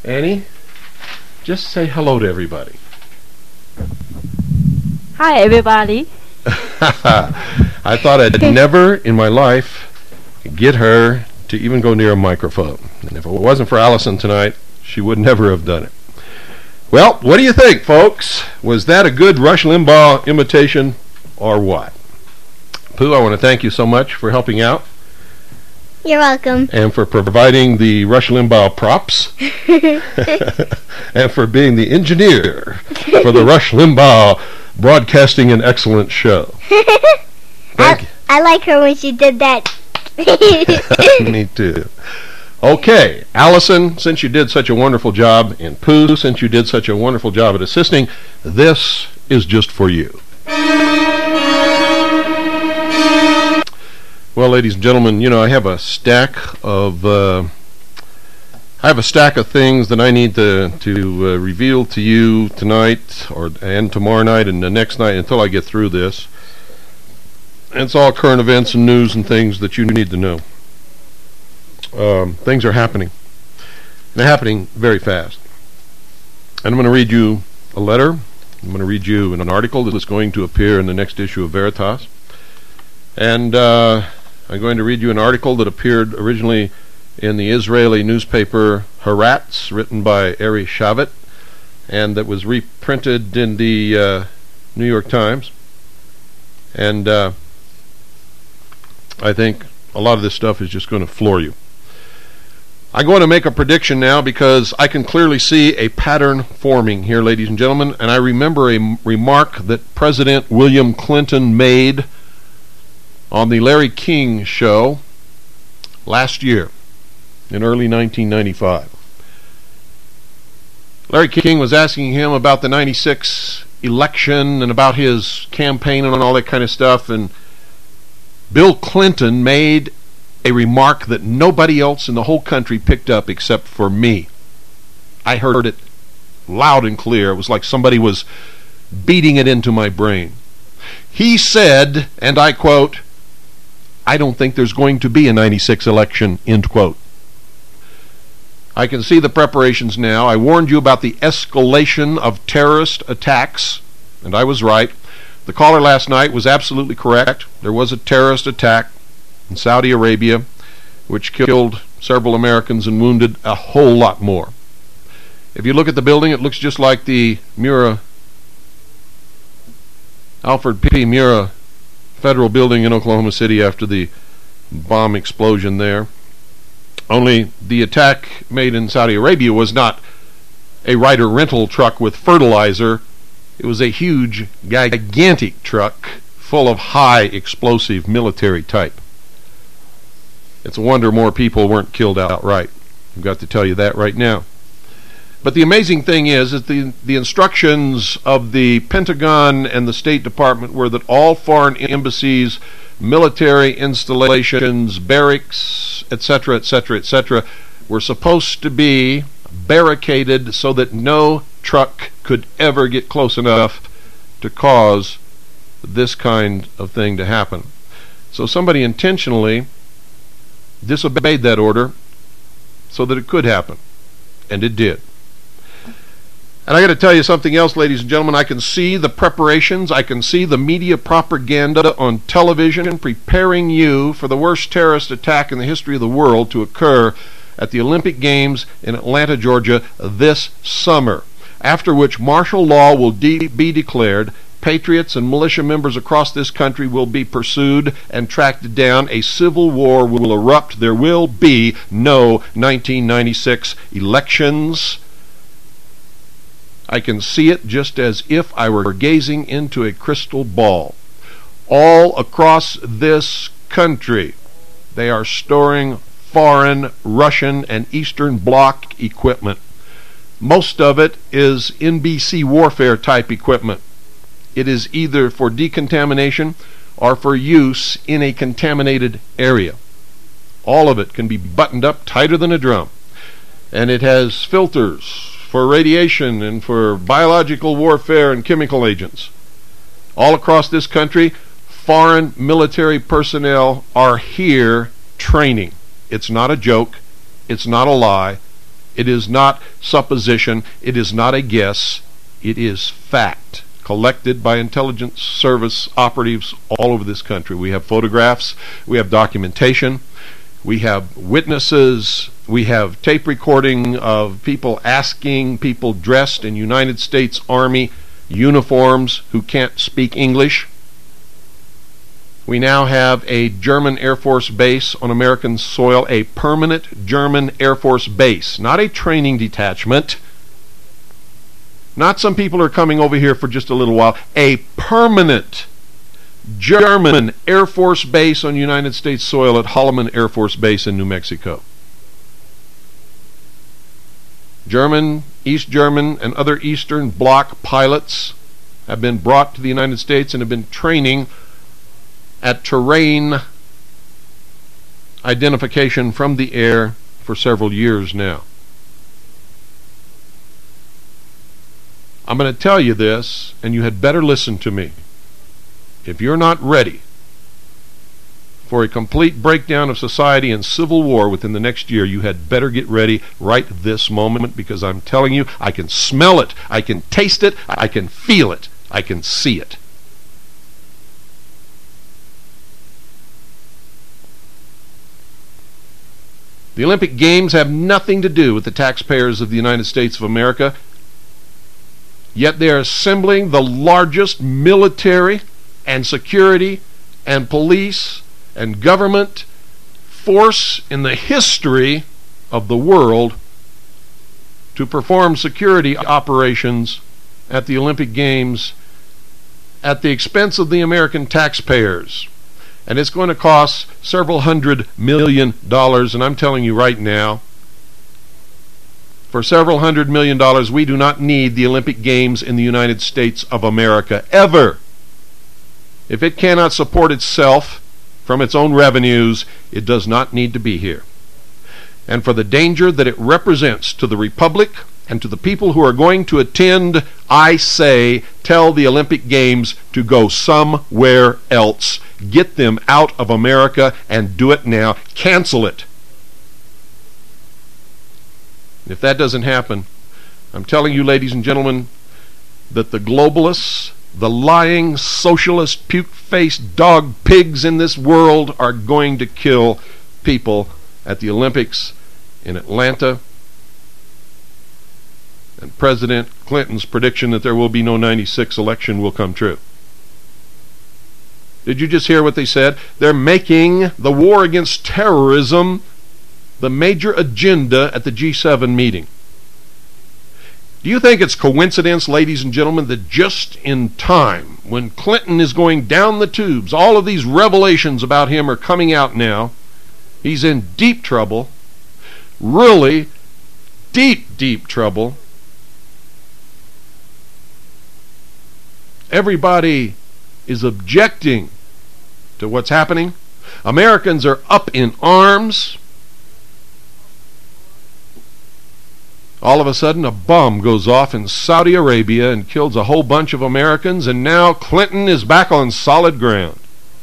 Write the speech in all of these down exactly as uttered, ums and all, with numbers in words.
Annie, just say hello to everybody. Hi, everybody. I thought I'd never in my life get her to even go near a microphone. And if it wasn't for Allison tonight, she would never have done it. Well, what do you think, folks? Was that a good Rush Limbaugh imitation or what? Pooh, I want to thank you so much for helping out. You're welcome. And for providing the Rush Limbaugh props. And for being the engineer for the Rush Limbaugh Broadcasting and Excellence Show. Thank I, you. I like her when she did that. Me too. Okay, Allison, since you did such a wonderful job, and Pooh, since you did such a wonderful job at assisting, this is just for you. Well, ladies and gentlemen, you know, I have a stack of uh, I have a stack of things that I need to to uh, reveal to you tonight, or and tomorrow night, and the next night until I get through this. And it's all current events and news and things that you need to know. Um, things are happening. And they're happening very fast. And I'm going to read you a letter. I'm going to read you an article that is going to appear in the next issue of Veritas. And uh, I'm going to read you an article that appeared originally in the Israeli newspaper Haaretz, written by Ari Shavit, and that was reprinted in the uh, New York Times. And uh, I think a lot of this stuff is just going to floor you. I'm going to make a prediction now because I can clearly see a pattern forming here, ladies and gentlemen, and I remember a m- remark that President William Clinton made on the Larry King show last year in early nineteen ninety-five. Larry King was asking him about the ninety-six election and about his campaign and all that kind of stuff, and Bill Clinton made a remark that nobody else in the whole country picked up except for me. I heard it loud and clear. It was like somebody was beating it into my brain. He said, and I quote, "I don't think there's going to be a ninety-six election," end quote. I can see the preparations now. I warned you about the escalation of terrorist attacks, and I was right. The caller last night was absolutely correct. There was a terrorist attack in Saudi Arabia, which killed several Americans and wounded a whole lot more. If you look at the building, it looks just like the Murrah, Alfred P. Murrah Federal Building in Oklahoma City after the bomb explosion there. Only the attack made in Saudi Arabia was not a Ryder rental truck with fertilizer. It was a huge, gigantic truck full of high explosive military type. It's a wonder more people weren't killed outright. I've got to tell you that right now. But the amazing thing is that the, the instructions of the Pentagon and the State Department were that all foreign embassies, military installations, barracks, et cetera, et cetera, et cetera, were supposed to be barricaded so that no truck could ever get close enough to cause this kind of thing to happen. So somebody intentionally disobeyed that order so that it could happen, and it did. And I got to tell you something else, ladies and gentlemen. I can see the preparations. I can see the media propaganda on television preparing you for the worst terrorist attack in the history of the world to occur at the Olympic Games in Atlanta, Georgia this summer, after which martial law will de- be declared. Patriots and militia members across this country will be pursued and tracked down. A civil war will erupt. There will be no nineteen ninety-six elections. I can see it just as if I were gazing into a crystal ball. All across this country, they are storing foreign, Russian, and Eastern Bloc equipment. Most of it is N B C warfare type equipment. It is either for decontamination or for use in a contaminated area. All of it can be buttoned up tighter than a drum. And it has filters for radiation and for biological warfare and chemical agents. All across this country, foreign military personnel are here training. It's not a joke. It's not a lie. It is not supposition. It is not a guess. It is fact, collected by intelligence service operatives all over this country. We have photographs. We have documentation. We have witnesses. We have tape recording of people asking people dressed in United States Army uniforms who can't speak English. We now have a German Air Force base on American soil, a permanent German Air Force base, not a training detachment. Not some people are coming over here for just a little while. A permanent German Air Force base on United States soil at Holloman Air Force Base in New Mexico. German, East German, and other Eastern Bloc pilots have been brought to the United States and have been training at terrain identification from the air for several years now. I'm going to tell you this, and you had better listen to me. If you're not ready for a complete breakdown of society and civil war within the next year, you had better get ready right this moment, because I'm telling you, I can smell it, I can taste it, I can feel it, I can see it. The Olympic Games have nothing to do with the taxpayers of the United States of America, yet they are assembling the largest military and security and police and government force in the history of the world to perform security operations at the Olympic Games at the expense of the American taxpayers. And it's going to cost several hundred million dollars, and I'm telling you right now, for several hundred million dollars, we do not need the Olympic Games in the United States of America, ever. If it cannot support itself from its own revenues, it does not need to be here. And for the danger that it represents to the Republic and to the people who are going to attend, I say, tell the Olympic Games to go somewhere else. Get them out of America, and do it now. Cancel it. If that doesn't happen, I'm telling you, ladies and gentlemen, that the globalists, the lying, socialist, puke-faced dog pigs in this world are going to kill people at the Olympics in Atlanta. And President Clinton's prediction that there will be no ninety-six election will come true. Did you just hear what they said? They're making the war against terrorism the major agenda at the G seven meeting. Do you think it's coincidence, ladies and gentlemen, that just in time, when Clinton is going down the tubes, all of these revelations about him are coming out now, he's in deep trouble, really deep, deep trouble. Everybody is objecting to what's happening. Americans are up in arms. All of a sudden, a bomb goes off in Saudi Arabia and kills a whole bunch of Americans, and now Clinton is back on solid ground.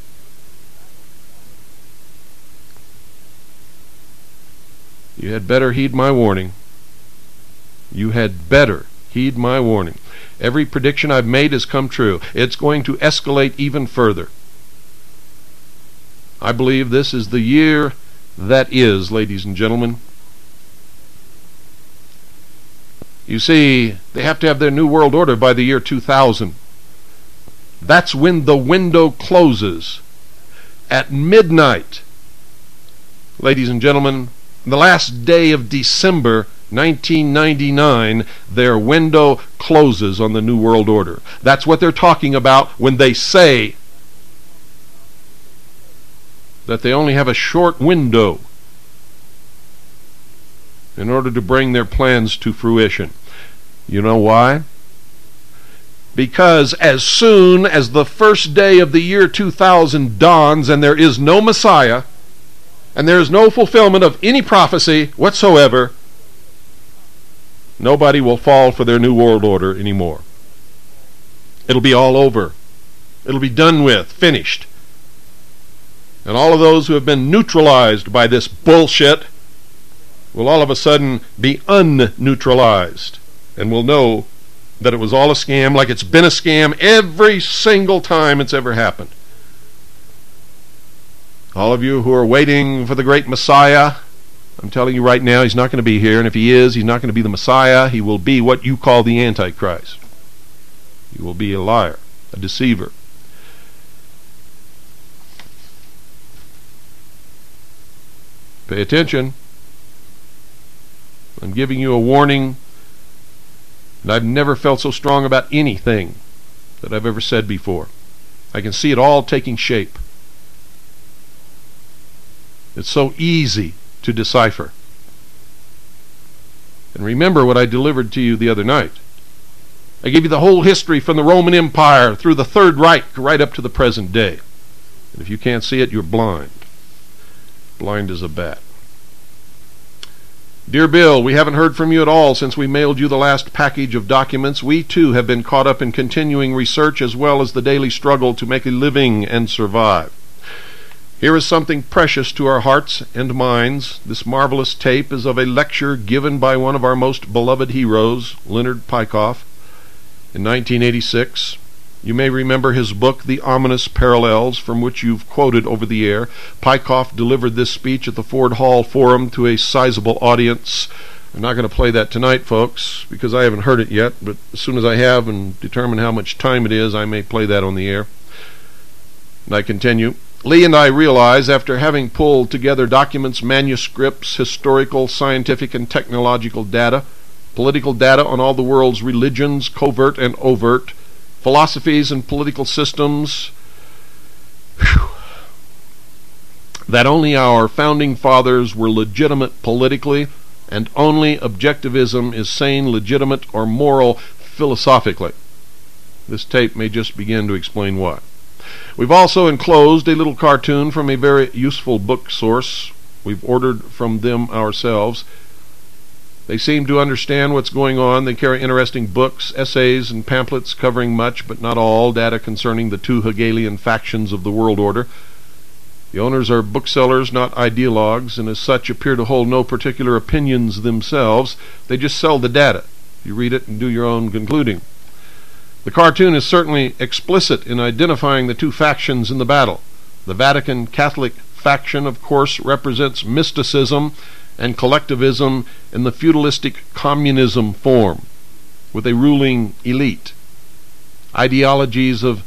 You had better heed my warning. You had better heed my warning. Every prediction I've made has come true. It's going to escalate even further. I believe this is the year that is, ladies and gentlemen. You see, they have to have their new world order by the year two thousand. That's when the window closes. At midnight, ladies and gentlemen, the last day of December nineteen ninety-nine, their window closes on the new world order. That's what they're talking about when they say that they only have a short window in order to bring their plans to fruition. You know why? Because as soon as the first day of the year two thousand dawns and there is no Messiah and there is no fulfillment of any prophecy whatsoever, nobody will fall for their new world order anymore. It'll be all over. It'll be done with, finished. And all of those who have been neutralized by this bullshit will all of a sudden be unneutralized, and will know that it was all a scam, like it's been a scam every single time it's ever happened. All of you who are waiting for the great Messiah, I'm telling you right now, he's not going to be here, and if he is, he's not going to be the Messiah. He will be what you call the Antichrist. He will be a liar, a deceiver. Pay attention. I'm giving you a warning, and I've never felt so strong about anything that I've ever said before. I can see it all taking shape. It's so easy to decipher. And remember what I delivered to you the other night. I gave you the whole history from the Roman Empire through the Third Reich right up to the present day. And if you can't see it, you're blind. Blind as a bat. Dear Bill, we haven't heard from you at all since we mailed you the last package of documents. We too have been caught up in continuing research as well as the daily struggle to make a living and survive. Here is something precious to our hearts and minds. This marvelous tape is of a lecture given by one of our most beloved heroes, Leonard Peikoff, in nineteen eighty-six. You may remember his book, The Ominous Parallels, from which you've quoted over the air. Peikoff delivered this speech at the Ford Hall Forum to a sizable audience. I'm not going to play that tonight, folks, because I haven't heard it yet, but as soon as I have and determine how much time it is, I may play that on the air. And I continue. Lee and I realize, after having pulled together documents, manuscripts, historical, scientific, and technological data, political data on all the world's religions, covert and overt, philosophies and political systems, whew, that only our founding fathers were legitimate politically, and only objectivism is sane, legitimate, or moral philosophically. This tape may just begin to explain why. We've also enclosed a little cartoon from a very useful book source. We've ordered from them ourselves. They seem to understand what's going on. They carry interesting books, essays, and pamphlets covering much, but not all, data concerning the two Hegelian factions of the world order. The owners are booksellers, not ideologues, and as such appear to hold no particular opinions themselves. They just sell the data. You read it and do your own concluding. The cartoon is certainly explicit in identifying the two factions in the battle. The Vatican Catholic faction, of course, represents mysticism and collectivism in the feudalistic communism form, with a ruling elite. Ideologies of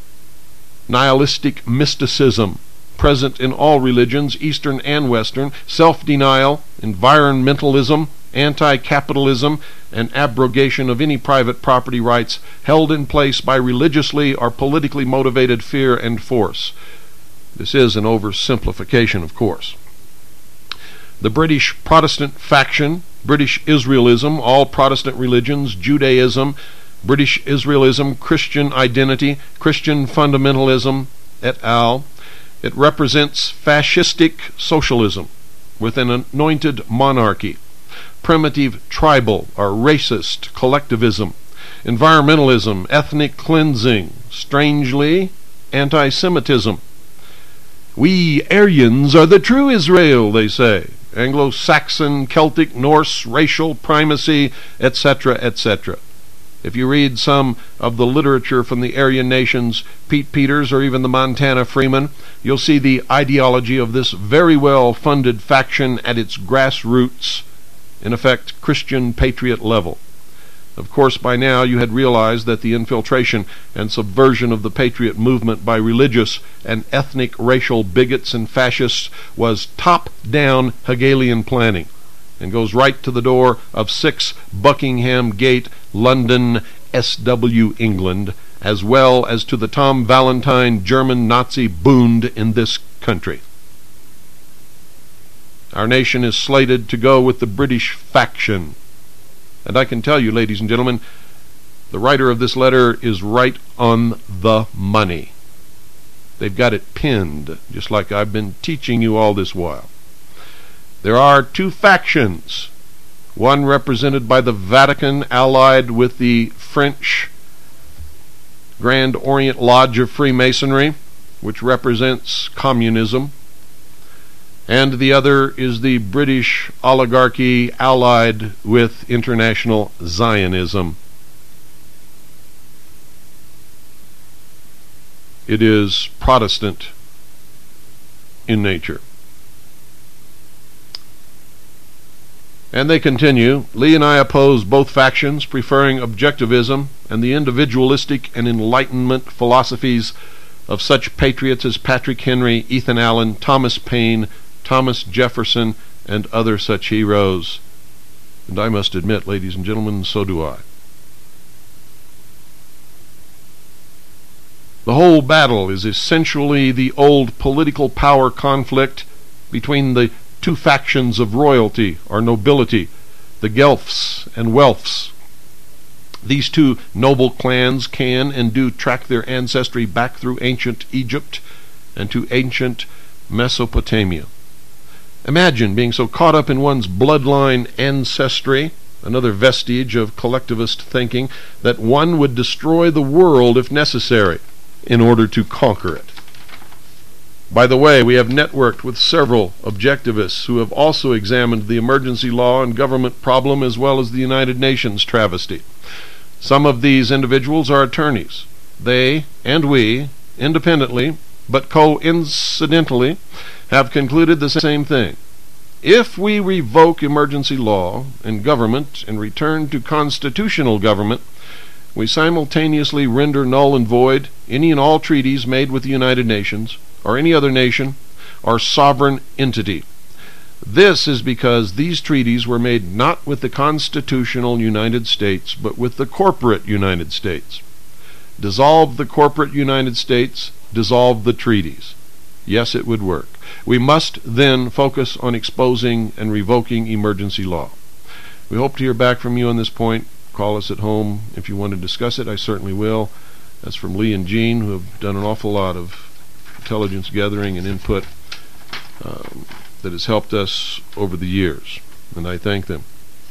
nihilistic mysticism, present in all religions, Eastern and Western, self-denial, environmentalism, anti-capitalism, and abrogation of any private property rights held in place by religiously or politically motivated fear and force. This is an oversimplification, of course. The British Protestant faction, British Israelism, all Protestant religions, Judaism, British Israelism, Christian identity, Christian fundamentalism, et al. It represents fascistic socialism with an anointed monarchy, primitive tribal or racist collectivism, environmentalism, ethnic cleansing, strangely, anti-Semitism. We Aryans are the true Israel, they say. Anglo-Saxon, Celtic, Norse, racial primacy, et cetera, et cetera. If you read some of the literature from the Aryan nations, Pete Peters or even the Montana Freeman, you'll see the ideology of this very well-funded faction at its grassroots, in effect, Christian patriot level. Of course, by now you had realized that the infiltration and subversion of the patriot movement by religious and ethnic racial bigots and fascists was top-down Hegelian planning, and goes right to the door of six Buckingham Gate, London, S W England, as well as to the Tom Valentine German Nazi Bund in this country. Our nation is slated to go with the British faction. And I can tell you, ladies and gentlemen, the writer of this letter is right on the money. They've got it pinned, just like I've been teaching you all this while. There are two factions, one represented by the Vatican allied with the French Grand Orient Lodge of Freemasonry, which represents communism. and the other is the British oligarchy allied with international Zionism. It is Protestant in nature. And they continue, Lee and I oppose both factions, preferring objectivism and the individualistic and Enlightenment philosophies of such patriots as Patrick Henry, Ethan Allen, Thomas Paine, Thomas Jefferson, and other such heroes. And I must admit, ladies and gentlemen, so do I. The whole battle is essentially the old political power conflict between the two factions of royalty or nobility, the Guelphs and Welfs. These two noble clans can and do track their ancestry back through ancient Egypt and to ancient Mesopotamia. Imagine being so caught up in one's bloodline ancestry, another vestige of collectivist thinking, that one would destroy the world if necessary in order to conquer it. By the way, we have networked with several objectivists who have also examined the emergency law and government problem as well as the United Nations travesty. Some of these individuals are attorneys. They and we, independently, but coincidentally, have concluded the same thing. If we revoke emergency law and government and return to constitutional government, we simultaneously render null and void any and all treaties made with the United Nations or any other nation or sovereign entity. This is because these treaties were made not with the constitutional United States, but with the corporate United States. Dissolve the corporate United States, dissolve the treaties. Yes, it would work. We must then focus on exposing and revoking emergency law. We hope to hear back from you on this point. Call us at home if you want to discuss it. I certainly will. That's from Lee and Jean, who have done an awful lot of intelligence gathering and input um, that has helped us over the years, and I thank them.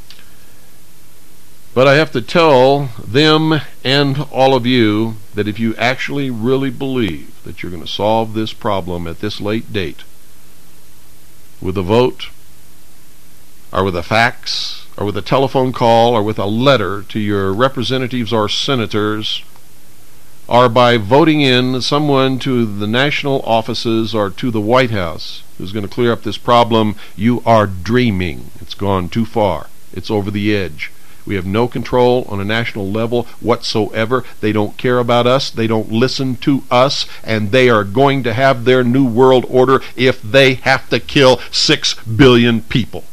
But I have to tell them and all of you that if you actually really believe that you're going to solve this problem at this late date with a vote or with a fax or with a telephone call or with a letter to your representatives or senators, or by voting in someone to the national offices or to the White House who's going to clear up this problem, you are dreaming. It's gone too far. It's over the edge. We have no control on a national level whatsoever. They don't care about us. They don't listen to us. And they are going to have their new world order if they have to kill six billion people.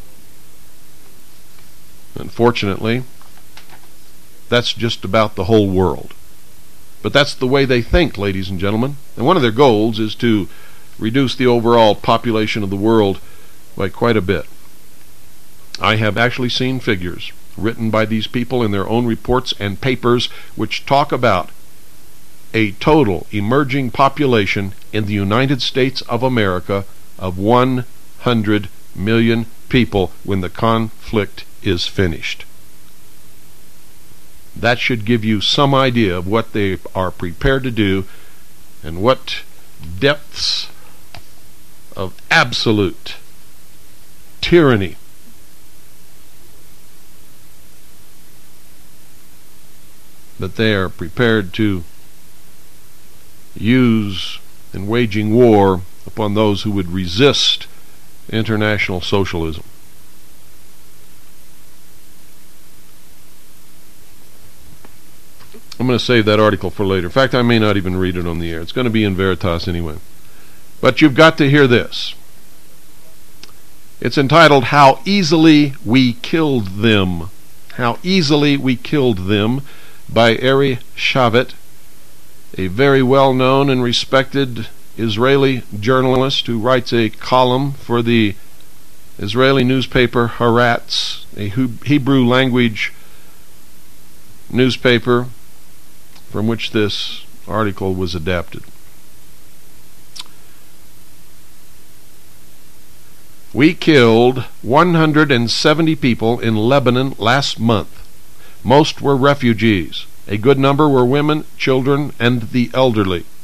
Unfortunately, that's just about the whole world. But that's the way they think, ladies and gentlemen. And one of their goals is to reduce the overall population of the world by quite a bit. I have actually seen figures written by these people in their own reports and papers which talk about a total emerging population in the United States of America of one hundred million people when the conflict is finished. That should give you some idea of what they are prepared to do and what depths of absolute tyranny that they are prepared to use in waging war upon those who would resist international socialism. I'm going to save that article for later. In fact, I may not even read it on the air. It's going to be in Veritas anyway. But you've got to hear this. It's entitled, How Easily We Killed Them. How Easily We Killed Them, by Ari Shavit, a very well-known and respected Israeli journalist who writes a column for the Israeli newspaper Haaretz, a Hebrew language newspaper from which this article was adapted. We killed one hundred seventy people in Lebanon last month. Most were refugees. A good number were women, children, and the elderly.